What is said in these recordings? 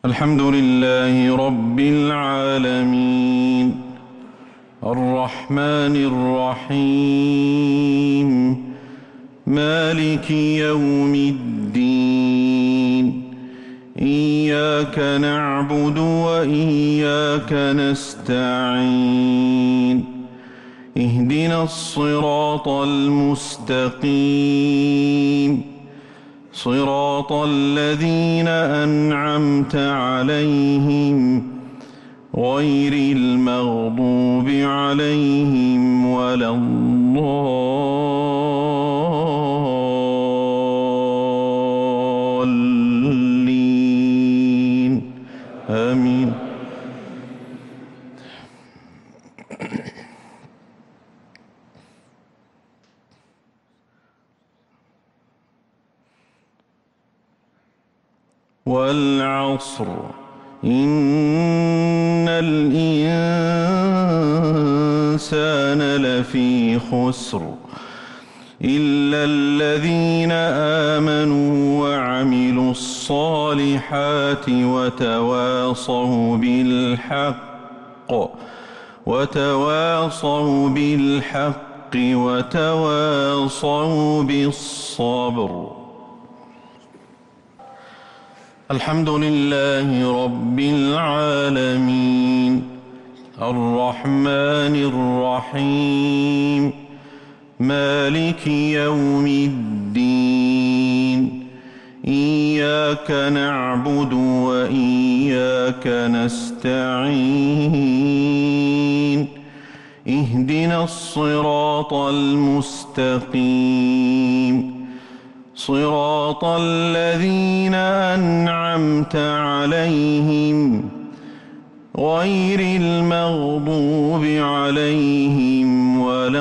الحمد لله رب العالمين الرحمن الرحيم مالك يوم الدين إياك نعبد وإياك نستعين اهدنا الصراط المستقيم صراط الذين أنعمت عليهم غير المغضوب عليهم ولا الضالين آمين. والعصر إن الإنسان لفي خسر إلا الذين آمنوا وعملوا الصالحات وتواصوا بالحق وتواصوا بالصبر. الحمد لله رب العالمين الرحمن الرحيم مالك يوم الدين إياك نعبد وإياك نستعين اهدنا الصراط المستقيم صراط الذين أنعمت عليهم غير المغضوب عليهم ولا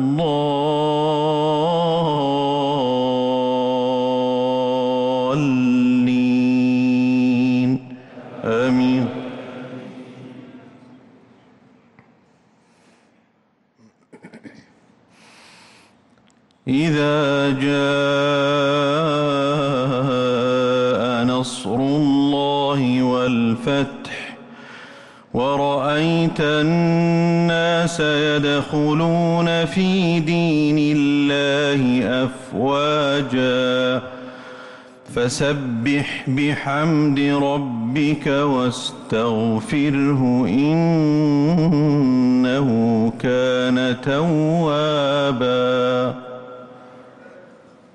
الضالين آمين. إذا جاء نصر الله والفتح ورأيت الناس يدخلون في دين الله أفواجا فسبح بحمد ربك واستغفره إنه كان توابا.